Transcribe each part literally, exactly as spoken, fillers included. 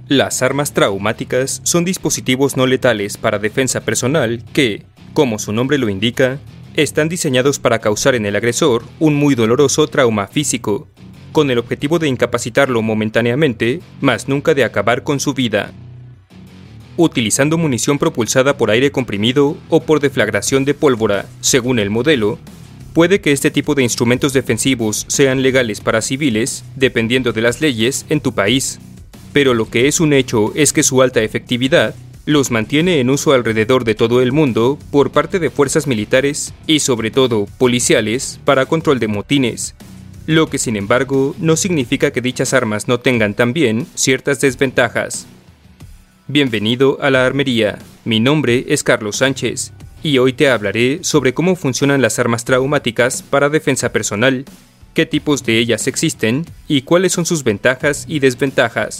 Las armas traumáticas son dispositivos no letales para defensa personal que, como su nombre lo indica, están diseñados para causar en el agresor un muy doloroso trauma físico, con el objetivo de incapacitarlo momentáneamente, mas nunca de acabar con su vida. Utilizando munición propulsada por aire comprimido o por deflagración de pólvora, según el modelo, puede que este tipo de instrumentos defensivos sean legales para civiles, dependiendo de las leyes en tu país. Pero lo que es un hecho es que su alta efectividad los mantiene en uso alrededor de todo el mundo por parte de fuerzas militares y sobre todo policiales para control de motines, lo que sin embargo no significa que dichas armas no tengan también ciertas desventajas. Bienvenido a la armería, mi nombre es Carlos Sánchez y hoy te hablaré sobre cómo funcionan las armas traumáticas para defensa personal, qué tipos de ellas existen y cuáles son sus ventajas y desventajas.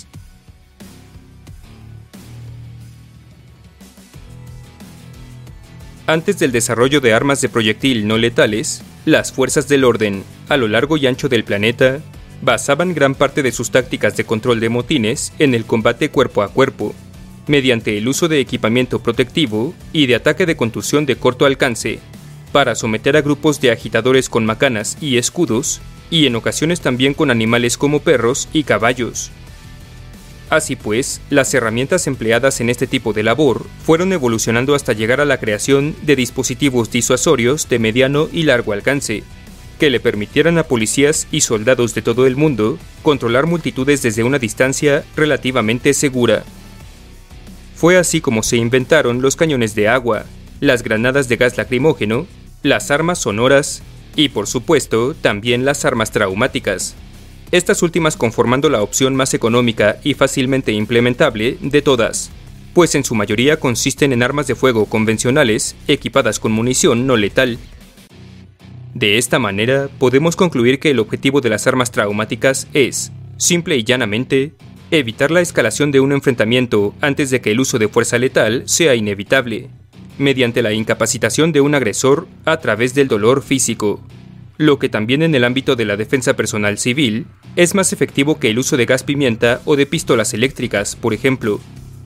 Antes del desarrollo de armas de proyectil no letales, las fuerzas del orden, a lo largo y ancho del planeta, basaban gran parte de sus tácticas de control de motines en el combate cuerpo a cuerpo, mediante el uso de equipamiento protectivo y de ataque de contusión de corto alcance, para someter a grupos de agitadores con macanas y escudos, y en ocasiones también con animales como perros y caballos. Así pues, las herramientas empleadas en este tipo de labor fueron evolucionando hasta llegar a la creación de dispositivos disuasorios de mediano y largo alcance, que le permitieran a policías y soldados de todo el mundo controlar multitudes desde una distancia relativamente segura. Fue así como se inventaron los cañones de agua, las granadas de gas lacrimógeno, las armas sonoras y, por supuesto, también las armas traumáticas. Estas últimas conformando la opción más económica y fácilmente implementable de todas, pues en su mayoría consisten en armas de fuego convencionales equipadas con munición no letal. De esta manera, podemos concluir que el objetivo de las armas traumáticas es, simple y llanamente, evitar la escalación de un enfrentamiento antes de que el uso de fuerza letal sea inevitable, mediante la incapacitación de un agresor a través del dolor físico, lo que también en el ámbito de la defensa personal civil es más efectivo que el uso de gas pimienta o de pistolas eléctricas, por ejemplo.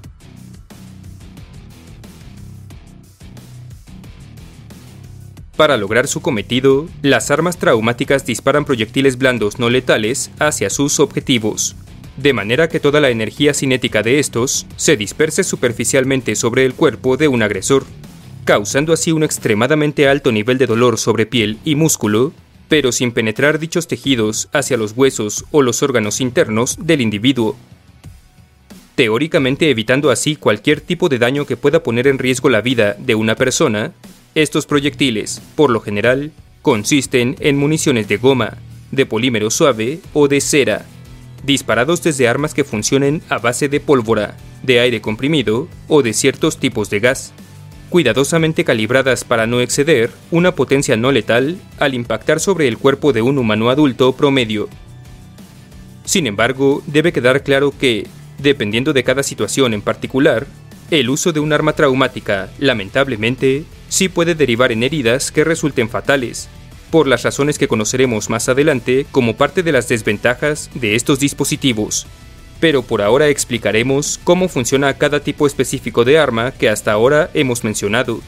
Para lograr su cometido, las armas traumáticas disparan proyectiles blandos no letales hacia sus objetivos, de manera que toda la energía cinética de estos se disperse superficialmente sobre el cuerpo de un agresor, causando así un extremadamente alto nivel de dolor sobre piel y músculo, pero sin penetrar dichos tejidos hacia los huesos o los órganos internos del individuo, teóricamente evitando así cualquier tipo de daño que pueda poner en riesgo la vida de una persona. Estos proyectiles, por lo general, consisten en municiones de goma, de polímero suave o de cera, disparados desde armas que funcionen a base de pólvora, de aire comprimido o de ciertos tipos de gas, cuidadosamente calibradas para no exceder una potencia no letal al impactar sobre el cuerpo de un humano adulto promedio. Sin embargo, debe quedar claro que, dependiendo de cada situación en particular, el uso de un arma traumática, lamentablemente, sí puede derivar en heridas que resulten fatales, por las razones que conoceremos más adelante como parte de las desventajas de estos dispositivos. Pero por ahora explicaremos cómo funciona cada tipo específico de arma que hasta ahora hemos mencionado.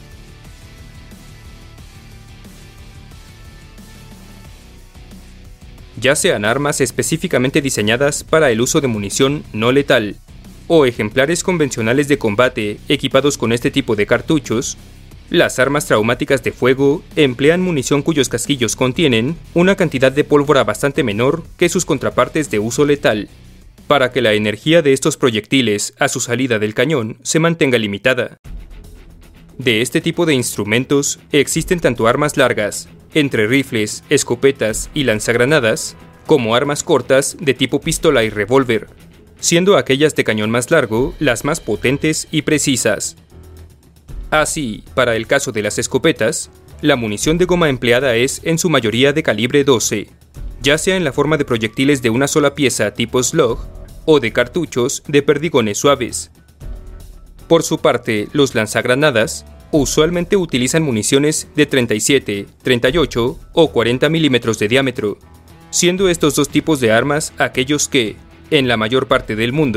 Ya sean armas específicamente diseñadas para el uso de munición no letal, o ejemplares convencionales de combate equipados con este tipo de cartuchos, las armas traumáticas de fuego emplean munición cuyos casquillos contienen una cantidad de pólvora bastante menor que sus contrapartes de uso letal, para que la energía de estos proyectiles a su salida del cañón se mantenga limitada. De este tipo de instrumentos existen tanto armas largas, entre rifles, escopetas y lanzagranadas, como armas cortas de tipo pistola y revólver, siendo aquellas de cañón más largo las más potentes y precisas. Así, para el caso de las escopetas, la munición de goma empleada es en su mayoría de calibre doce, ya sea en la forma de proyectiles de una sola pieza tipo slug o de cartuchos de perdigones suaves. Por su parte, los lanzagranadas usualmente utilizan municiones de treinta y siete, treinta y ocho o cuarenta milímetros de diámetro, siendo estos dos tipos de armas aquellos que, en la mayor parte del mundo,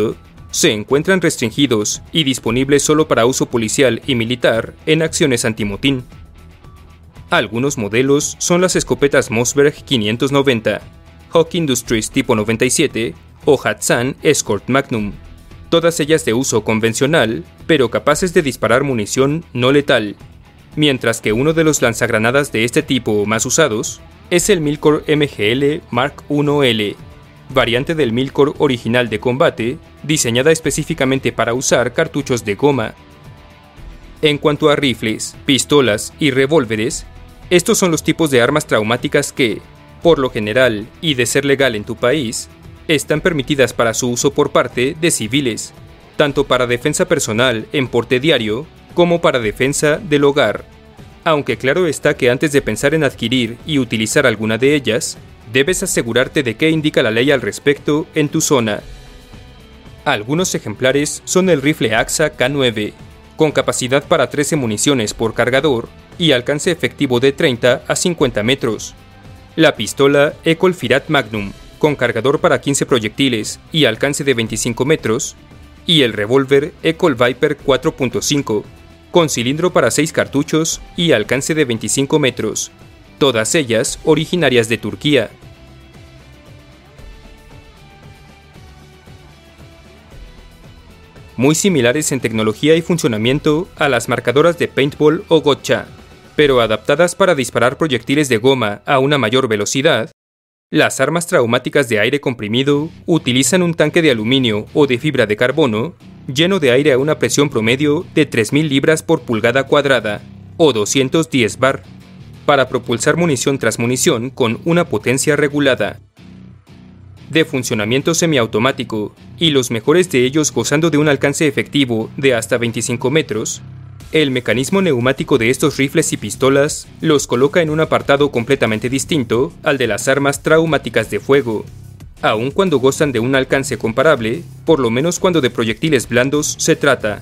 se encuentran restringidos y disponibles solo para uso policial y militar en acciones antimotín. Algunos modelos son las escopetas Mossberg quinientos noventa, Hawk Industries tipo noventa y siete o Hatsan Escort Magnum, todas ellas de uso convencional, pero capaces de disparar munición no letal, mientras que uno de los lanzagranadas de este tipo más usados es el Milcor M G L Mark uno L, variante del Milcor original de combate, diseñada específicamente para usar cartuchos de goma. En cuanto a rifles, pistolas y revólveres, estos son los tipos de armas traumáticas que, por lo general y de ser legal en tu país, están permitidas para su uso por parte de civiles, tanto para defensa personal en porte diario como para defensa del hogar. Aunque claro está que antes de pensar en adquirir y utilizar alguna de ellas, debes asegurarte de qué indica la ley al respecto en tu zona. Algunos ejemplares son el rifle A X A K nueve, con capacidad para trece municiones por cargador y alcance efectivo de treinta a cincuenta metros. La pistola Ecol Firat Magnum, con cargador para quince proyectiles y alcance de veinticinco metros, y el revólver Ecol Viper cuatro punto cinco, con cilindro para seis cartuchos y alcance de veinticinco metros, todas ellas originarias de Turquía. Muy similares en tecnología y funcionamiento a las marcadoras de paintball o gotcha, pero adaptadas para disparar proyectiles de goma a una mayor velocidad, las armas traumáticas de aire comprimido utilizan un tanque de aluminio o de fibra de carbono lleno de aire a una presión promedio de tres mil libras por pulgada cuadrada, o doscientos diez bar, para propulsar munición tras munición con una potencia regulada. De funcionamiento semiautomático, y los mejores de ellos gozando de un alcance efectivo de hasta veinticinco metros, el mecanismo neumático de estos rifles y pistolas los coloca en un apartado completamente distinto al de las armas traumáticas de fuego, aun cuando gozan de un alcance comparable, por lo menos cuando de proyectiles blandos se trata.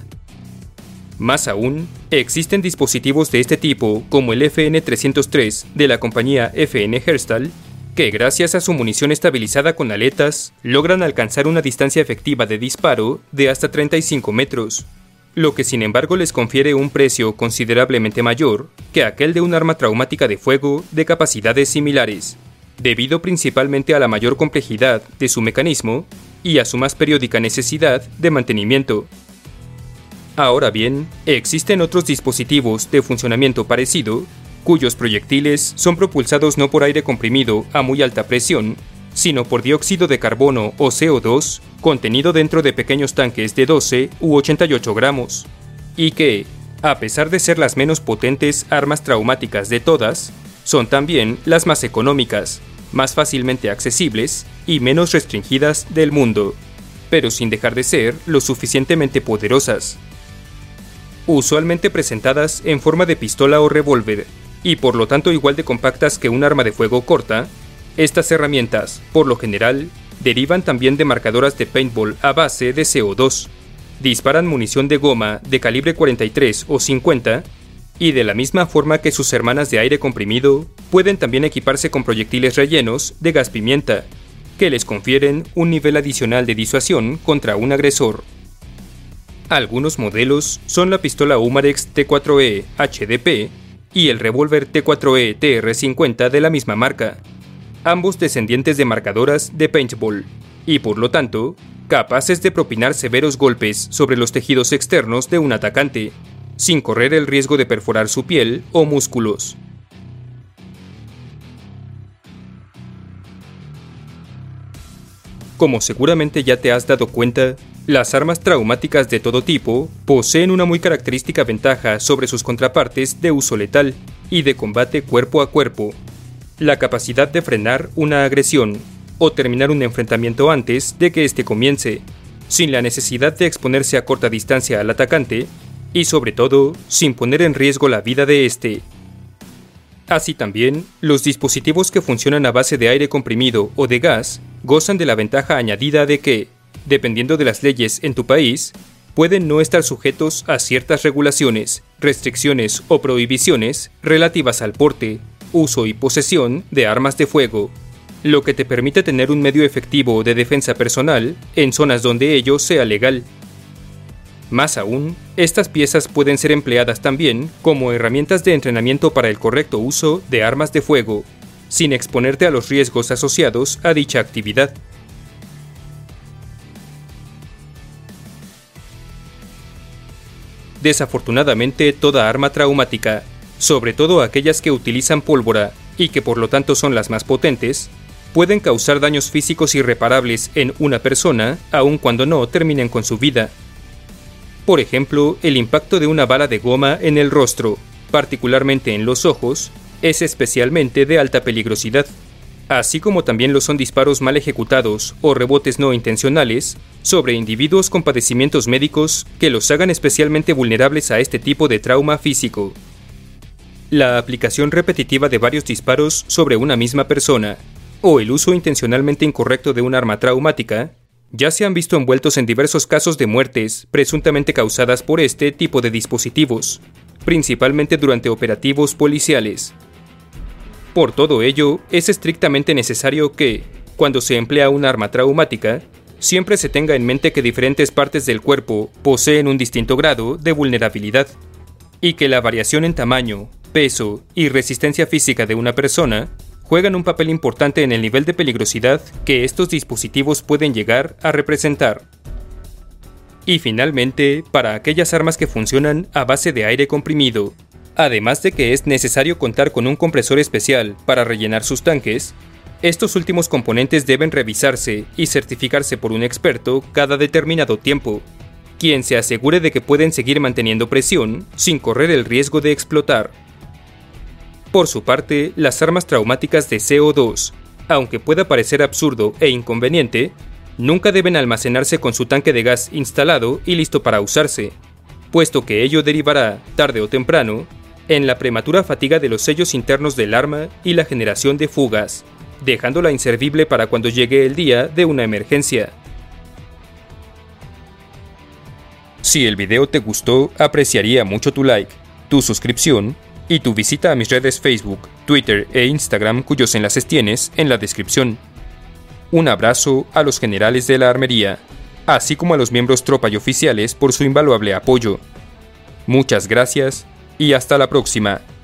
Más aún, existen dispositivos de este tipo como el F N trescientos tres de la compañía F N Herstal, que gracias a su munición estabilizada con aletas, logran alcanzar una distancia efectiva de disparo de hasta treinta y cinco metros, lo que sin embargo les confiere un precio considerablemente mayor que aquel de un arma traumática de fuego de capacidades similares, debido principalmente a la mayor complejidad de su mecanismo y a su más periódica necesidad de mantenimiento. Ahora bien, existen otros dispositivos de funcionamiento parecido, cuyos proyectiles son propulsados no por aire comprimido a muy alta presión, sino por dióxido de carbono o C O dos contenido dentro de pequeños tanques de doce u ochenta y ocho gramos, y que, a pesar de ser las menos potentes armas traumáticas de todas, son también las más económicas, más fácilmente accesibles y menos restringidas del mundo, pero sin dejar de ser lo suficientemente poderosas. Usualmente presentadas en forma de pistola o revólver, y por lo tanto igual de compactas que un arma de fuego corta, estas herramientas, por lo general, derivan también de marcadoras de paintball a base de C O dos, disparan munición de goma de calibre cuarenta y tres o cincuenta, y de la misma forma que sus hermanas de aire comprimido, pueden también equiparse con proyectiles rellenos de gas pimienta, que les confieren un nivel adicional de disuasión contra un agresor. Algunos modelos son la pistola Umarex T cuatro E H D P y el revólver T cuatro E T R cincuenta de la misma marca, ambos descendientes de marcadoras de paintball, y por lo tanto, capaces de propinar severos golpes sobre los tejidos externos de un atacante, sin correr el riesgo de perforar su piel o músculos. Como seguramente ya te has dado cuenta, las armas traumáticas de todo tipo poseen una muy característica ventaja sobre sus contrapartes de uso letal y de combate cuerpo a cuerpo: la capacidad de frenar una agresión o terminar un enfrentamiento antes de que éste comience, sin la necesidad de exponerse a corta distancia al atacante y sobre todo sin poner en riesgo la vida de éste. Así también, los dispositivos que funcionan a base de aire comprimido o de gas gozan de la ventaja añadida de que, dependiendo de las leyes en tu país, pueden no estar sujetos a ciertas regulaciones, restricciones o prohibiciones relativas al porte, uso y posesión de armas de fuego, lo que te permite tener un medio efectivo de defensa personal en zonas donde ello sea legal. Más aún, estas piezas pueden ser empleadas también como herramientas de entrenamiento para el correcto uso de armas de fuego, sin exponerte a los riesgos asociados a dicha actividad. Desafortunadamente, toda arma traumática, sobre todo aquellas que utilizan pólvora y que por lo tanto son las más potentes, pueden causar daños físicos irreparables en una persona, aun cuando no terminen con su vida. Por ejemplo, el impacto de una bala de goma en el rostro, particularmente en los ojos, es especialmente de alta peligrosidad, así como también lo son disparos mal ejecutados o rebotes no intencionales sobre individuos con padecimientos médicos que los hagan especialmente vulnerables a este tipo de trauma físico. La aplicación repetitiva de varios disparos sobre una misma persona o el uso intencionalmente incorrecto de un arma traumática ya se han visto envueltos en diversos casos de muertes presuntamente causadas por este tipo de dispositivos, principalmente durante operativos policiales. Por todo ello, es estrictamente necesario que, cuando se emplea un arma traumática, siempre se tenga en mente que diferentes partes del cuerpo poseen un distinto grado de vulnerabilidad, y que la variación en tamaño, peso y resistencia física de una persona juegan un papel importante en el nivel de peligrosidad que estos dispositivos pueden llegar a representar. Y finalmente, para aquellas armas que funcionan a base de aire comprimido, además de que es necesario contar con un compresor especial para rellenar sus tanques, estos últimos componentes deben revisarse y certificarse por un experto cada determinado tiempo, quien se asegure de que pueden seguir manteniendo presión sin correr el riesgo de explotar. Por su parte, las armas traumáticas de C O dos, aunque pueda parecer absurdo e inconveniente, nunca deben almacenarse con su tanque de gas instalado y listo para usarse, puesto que ello derivará, tarde o temprano, en la prematura fatiga de los sellos internos del arma y la generación de fugas, dejándola inservible para cuando llegue el día de una emergencia. Si el video te gustó, apreciaría mucho tu like, tu suscripción y tu visita a mis redes Facebook, Twitter e Instagram, cuyos enlaces tienes en la descripción. Un abrazo a los generales de la armería, así como a los miembros tropa y oficiales por su invaluable apoyo. Muchas gracias y hasta la próxima.